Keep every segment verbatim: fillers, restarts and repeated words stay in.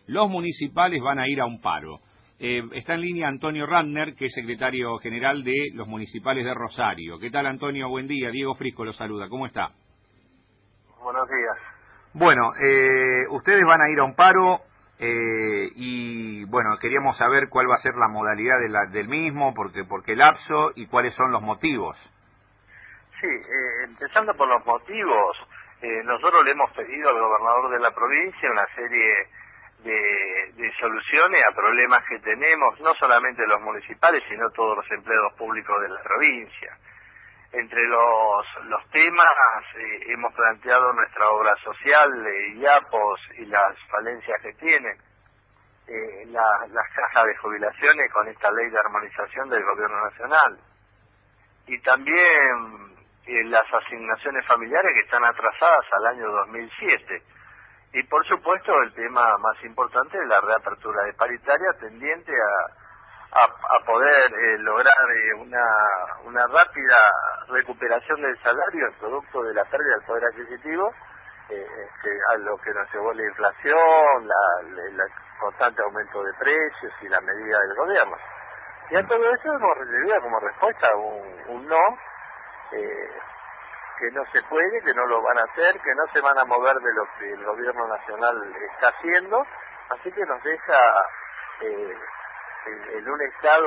los municipales van a ir a un paro. Eh, está en línea Antonio Randner, que es secretario general de los municipales de Rosario. ¿Qué tal, Antonio? Buen día. Diego Frisco lo saluda. ¿Cómo está? Buenos días. Bueno, eh, ustedes van a ir a un paro eh, y, bueno, queríamos saber cuál va a ser la modalidad de la, del mismo, porque, por qué lapso y cuáles son los motivos. Sí, eh, empezando por los motivos, eh, nosotros le hemos pedido al gobernador de la provincia una serie de, de soluciones a problemas que tenemos, no solamente los municipales, sino todos los empleados públicos de la provincia. Entre los, los temas eh, hemos planteado nuestra obra social, eh, IAPOS y las falencias que tienen, eh, la, las cajas de jubilaciones con esta ley de armonización del gobierno nacional, y también eh, las asignaciones familiares que están atrasadas al año dos mil siete, y por supuesto el tema más importante es la reapertura de paritaria tendiente a A, a poder eh, lograr eh, una, una rápida recuperación del salario, el producto de la pérdida del poder adquisitivo, eh, este, a lo que nos llevó la inflación, la, la, el constante aumento de precios y la medida del gobierno. Y a todo eso hemos recibido como respuesta un, un no, eh, que no se puede, que no lo van a hacer, que no se van a mover de lo que el gobierno nacional está haciendo, así que nos deja Eh, en un estado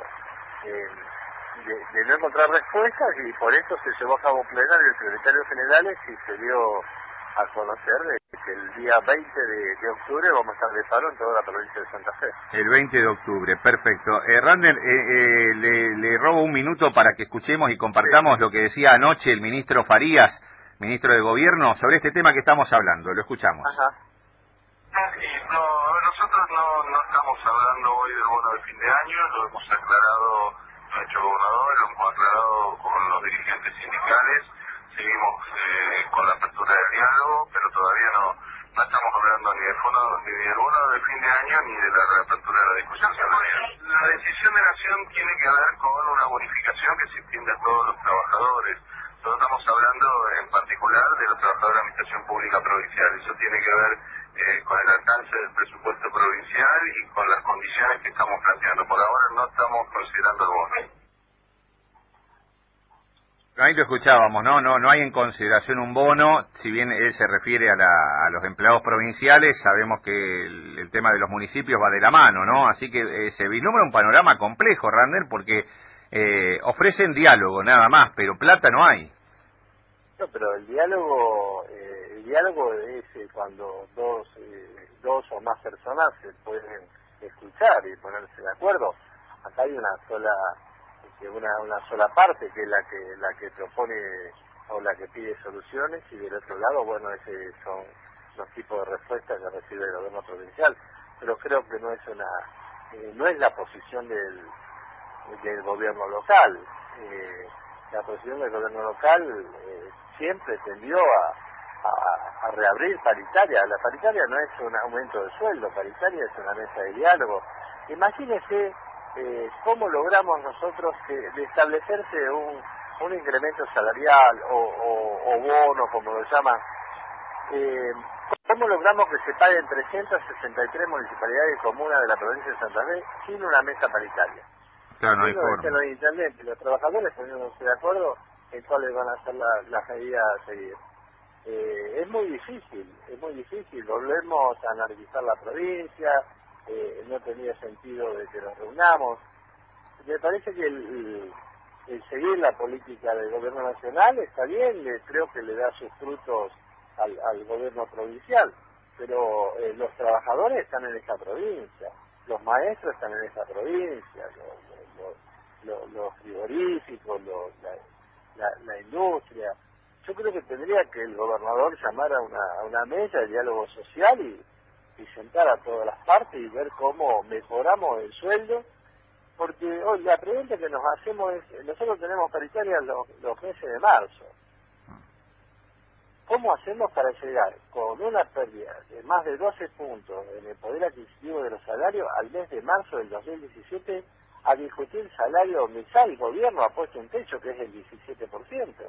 eh, de, de no encontrar respuestas, y por eso se llevó a cabo un plenario el secretario general y se dio a conocer de que el día veinte de, de octubre vamos a estar de paro en toda la provincia de Santa Fe. El veinte de octubre, perfecto. Eh, Randner, eh, eh, le, le robo un minuto para que escuchemos y compartamos sí. lo que decía anoche el ministro Farías, ministro de Gobierno, sobre este tema que estamos hablando. Lo escuchamos. Ajá. Sí, no, nosotros no, no estamos hablando hoy del bono de fin de año, lo hemos aclarado, lo ha hecho el gobernador, lo hemos aclarado con los dirigentes sindicales, seguimos eh, con la apertura del diálogo, pero todavía no, no estamos hablando ni del fondo, ni del bono de fin de año, ni de la reapertura de la discusión salarial. La decisión de Nación tiene que ver con una bonificación que se extiende a todos los trabajadores. Nosotros estamos hablando en particular de los trabajadores de la Administración Pública Provincial. Eso tiene que ver eh, con el alcance del presupuesto provincial y con las condiciones que estamos planteando. Por ahora no estamos considerando el bono. Ahí lo escuchábamos, ¿no? No, no hay en consideración un bono, si bien él se refiere a, la, a los empleados provinciales, sabemos que el, el tema de los municipios va de la mano, ¿no? Así que eh, se vislumbra un panorama complejo, Randner, porque eh, ofrecen diálogo nada más, pero plata no hay. No, pero el diálogo, eh, el diálogo es eh, cuando dos, eh, dos o más personas se pueden escuchar y ponerse de acuerdo. Acá hay una sola, una, una sola parte que es la que la que propone o la que pide soluciones, y del otro lado, bueno, ese son los tipos de respuestas que recibe el gobierno provincial. Pero creo que no es una, eh, no es la posición del, del gobierno local. Eh, la posición del gobierno local eh, siempre tendió a, a, a reabrir paritaria. La paritaria no es un aumento de sueldo, paritaria es una mesa de diálogo. Imagínese eh, cómo logramos nosotros que, de establecerse un, un incremento salarial o, o, o bono, como lo llaman, eh, cómo logramos que se paguen trescientas sesenta y tres municipalidades y comunas de la provincia de Santa Fe sin una mesa paritaria. Claro, no hay forma. Los intendentes, los trabajadores poniéndose de acuerdo en cuáles van a ser la, las medidas a seguir. Eh, es muy difícil, es muy difícil. Volvemos a analizar la provincia, eh, no tenía sentido de que nos reunamos. Me parece que el, el, el seguir la política del gobierno nacional está bien, le, creo que le da sus frutos al, al gobierno provincial, pero eh, los trabajadores están en esa provincia, los maestros están en esa provincia, los, los, los, los frigoríficos, los, la, la, la industria. Yo creo que tendría que el gobernador llamar a una, a una mesa de diálogo social y, y sentar a todas las partes y ver cómo mejoramos el sueldo, porque hoy la pregunta que nos hacemos es, nosotros tenemos paritaria los, los meses de marzo. ¿Cómo hacemos para llegar con una pérdida de más de doce puntos en el poder adquisitivo de los salarios al mes de marzo del dos mil diecisiete a discutir salario mensual? El gobierno ha puesto un techo que es el diecisiete por ciento.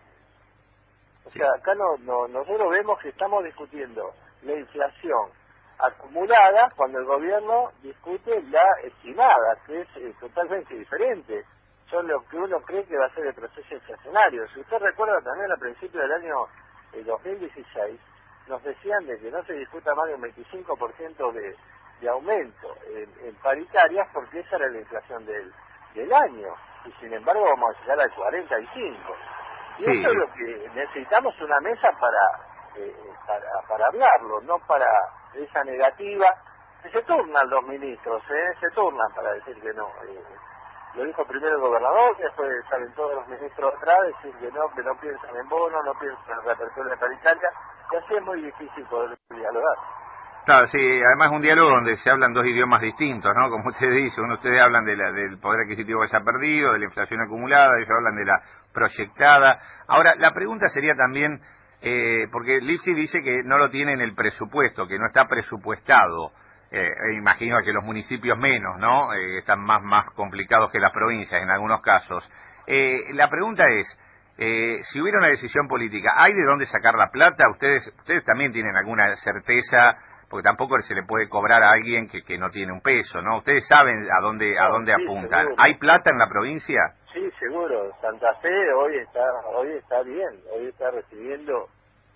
O sea, acá no, no, nosotros vemos que estamos discutiendo la inflación acumulada cuando el gobierno discute la estimada, que es eh, totalmente diferente. Son lo que uno cree que va a ser el proceso inflacionario. Si usted recuerda también al principio del año eh, dos mil dieciséis, nos decían de que no se discuta más de un veinticinco por ciento de, de aumento en, en paritarias porque esa era la inflación del, del año, y sin embargo vamos a llegar al cuarenta y cinco. Y sí. Eso es lo que necesitamos, una mesa para, eh, para, para hablarlo, no para esa negativa. Se turnan los ministros, ¿eh? se turnan para decir que no. Eh, lo dijo primero el gobernador, después salen todos los ministros atrás, decir que no, que no piensan en bono, no piensan en reapertura de paritaria, y así es muy difícil poder dialogar. Claro, sí, además es un diálogo donde se hablan dos idiomas distintos, ¿no? Como usted dice, uno ustedes hablan de la, del poder adquisitivo que se ha perdido, de la inflación acumulada, ellos hablan de la proyectada. Ahora, la pregunta sería también, eh, porque Lipsi dice que no lo tiene en el presupuesto, que no está presupuestado. Eh, imagino que los municipios menos, ¿no? Eh, están más, más complicados que las provincias en algunos casos. Eh, la pregunta es, eh, si hubiera una decisión política, ¿hay de dónde sacar la plata? Ustedes, ustedes también tienen alguna certeza, porque tampoco se le puede cobrar a alguien que, que no tiene un peso, ¿no? Ustedes saben a dónde, a dónde sí, apuntan. Seguro. ¿Hay plata en la provincia? Sí, seguro. Santa Fe hoy está, hoy está bien, hoy está recibiendo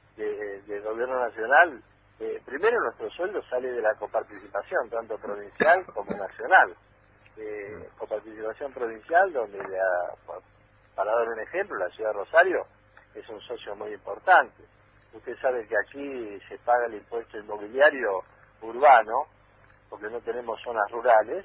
de, del gobierno nacional. Eh, primero, nuestro sueldo sale de la coparticipación, tanto provincial como nacional. Eh, coparticipación provincial, donde, la, para dar un ejemplo, la ciudad de Rosario es un socio muy importante. Usted sabe que aquí se paga el impuesto inmobiliario urbano, porque no tenemos zonas rurales,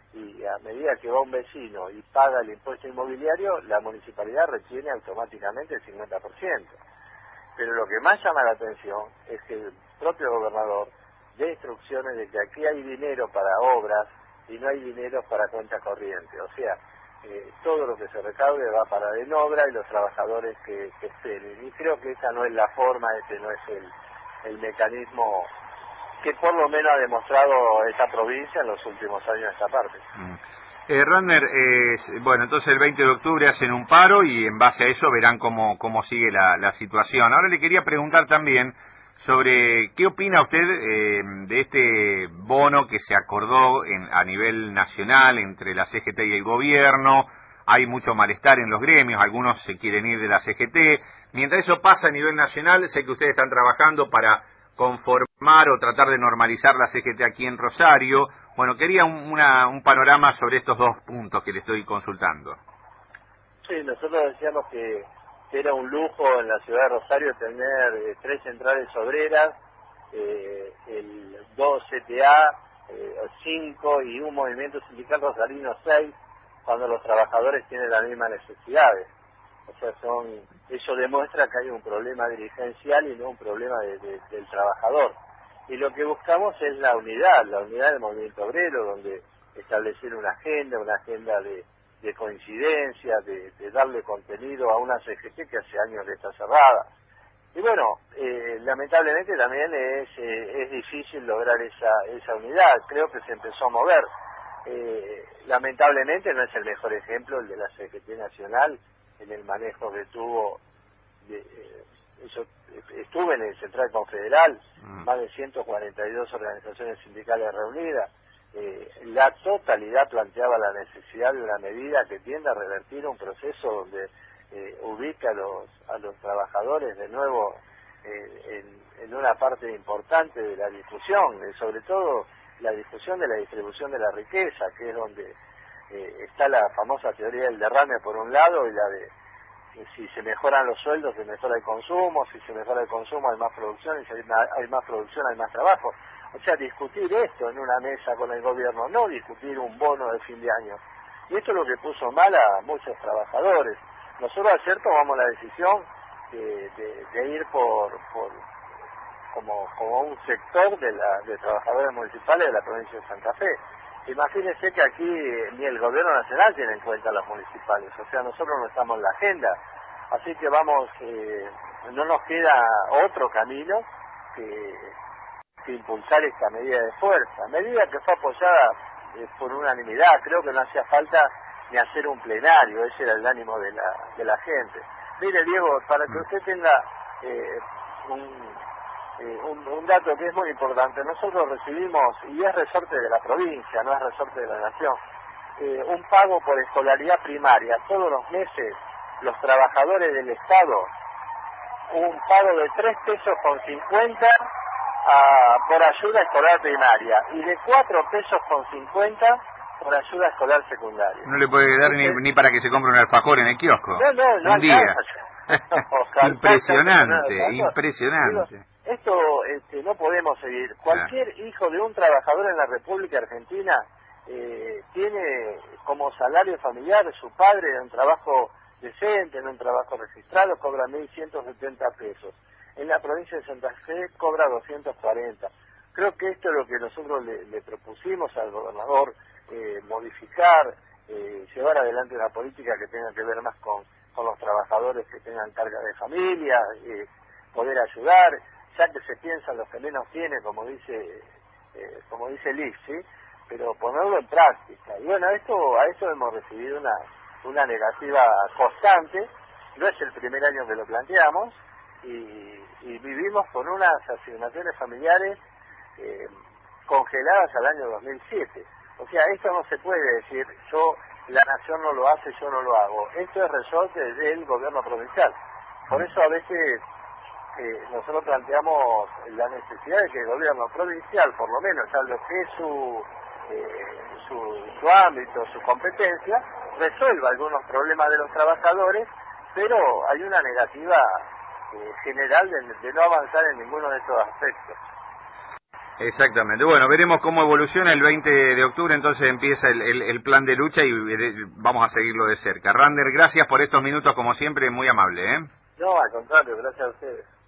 y a medida que va un vecino y paga el impuesto inmobiliario, la municipalidad retiene automáticamente el cincuenta por ciento. Pero lo que más llama la atención es que el propio gobernador dé instrucciones de que aquí hay dinero para obras y no hay dinero para cuenta corriente. O sea, eh, todo lo que se recaude va para en obra y los trabajadores que, que esperen. Y creo que esa no es la forma, ese no es el, el mecanismo que por lo menos ha demostrado esta provincia en los últimos años de esta parte. Mm. Eh, Randner, eh, bueno, entonces el veinte de octubre hacen un paro y en base a eso verán cómo, cómo sigue la, la situación. Ahora le quería preguntar también sobre qué opina usted eh, de este bono que se acordó en, a nivel nacional entre la C G T y el gobierno. Hay mucho malestar en los gremios, algunos se quieren ir de la C G T. Mientras eso pasa a nivel nacional, sé que ustedes están trabajando para conformar o tratar de normalizar la C G T aquí en Rosario. Bueno, quería un, una, un panorama sobre estos dos puntos que le estoy consultando. Sí, nosotros decíamos que era un lujo en la ciudad de Rosario tener eh, tres centrales obreras, eh, el dos C T A, eh, cinco y un movimiento sindical rosarino seis, cuando los trabajadores tienen las mismas necesidades. O sea, son eso demuestra que hay un problema dirigencial y no un problema de, de, del trabajador. Y lo que buscamos es la unidad, la unidad del movimiento obrero, donde establecer una agenda, una agenda de, de coincidencia, de, de darle contenido a una C G T que hace años que está cerrada. Y bueno, eh, lamentablemente también es, eh, es difícil lograr esa, esa unidad. Creo que se empezó a mover. Eh, lamentablemente no es el mejor ejemplo el de la C G T nacional en el manejo que tuvo. De, eh, eso, estuve en el Central Confederal, mm. más de ciento cuarenta y dos organizaciones sindicales reunidas. Eh, la totalidad planteaba la necesidad de una medida que tienda a revertir un proceso donde eh, ubica a los, a los trabajadores de nuevo eh, en, en una parte importante de la discusión, eh, sobre todo la discusión de la distribución de la riqueza, que es donde eh, está la famosa teoría del derrame por un lado y la de eh, si se mejoran los sueldos se mejora el consumo, si se mejora el consumo hay más producción y si hay más, hay más producción hay más trabajo. O sea, discutir esto en una mesa con el gobierno, no discutir un bono de fin de año. Y esto es lo que puso mal a muchos trabajadores. Nosotros ayer tomamos la decisión de, de, de ir por, por como, como un sector de, la, de trabajadores municipales de la provincia de Santa Fe. Imagínense que aquí ni el gobierno nacional tiene en cuenta a los municipales, o sea, nosotros no estamos en la agenda. Así que vamos, eh, no nos queda otro camino que... que impulsar esta medida de fuerza, medida que fue apoyada eh, por unanimidad. Creo que no hacía falta ni hacer un plenario, ese era el ánimo de la, de la gente. Mire, Diego, para que usted tenga eh, un, eh, un, un dato que es muy importante. Nosotros recibimos, y es resorte de la provincia, no es resorte de la nación, eh, un pago por escolaridad primaria. Todos los meses los trabajadores del Estado, un pago de tres pesos con cincuenta a, por ayuda escolar primaria y de cuatro pesos con cincuenta por ayuda escolar secundaria. No le puede dar ni, ni para que se compre un alfajor en el kiosco. No, no, no. Un día. Ojalá, impresionante, ojalá, impresionante. Digo, esto este, no podemos seguir. Cualquier ah. hijo de un trabajador en la República Argentina eh, tiene como salario familiar su padre en un trabajo decente, en un trabajo registrado, cobra mil ciento setenta pesos. En la provincia de Santa Fe cobra doscientos cuarenta. Creo que esto es lo que nosotros le, le propusimos al gobernador, eh, modificar, eh, llevar adelante una política que tenga que ver más con, con los trabajadores que tengan carga de familia, eh, poder ayudar, ya que se piensa en los que menos tiene, como dice eh, como dice el I F S, ¿sí? Pero ponerlo en práctica. Y bueno, esto a eso hemos recibido una, una negativa constante, no es el primer año que lo planteamos, y, y vivimos con unas asignaciones familiares eh, congeladas al año dos mil siete. O sea, esto no se puede decir, yo, la nación no lo hace, yo no lo hago. Esto es resorte del gobierno provincial. Por eso a veces eh, nosotros planteamos la necesidad de que el gobierno provincial, por lo menos, ya lo que es su, eh, su, su ámbito, su competencia, resuelva algunos problemas de los trabajadores, pero hay una negativa eh, general de, de no avanzar en ninguno de estos aspectos. Exactamente. Bueno, veremos cómo evoluciona el veinte de octubre, entonces empieza el, el, el plan de lucha y vamos a seguirlo de cerca. Rander, gracias por estos minutos, como siempre, muy amable, ¿eh? No, al contrario, gracias a ustedes.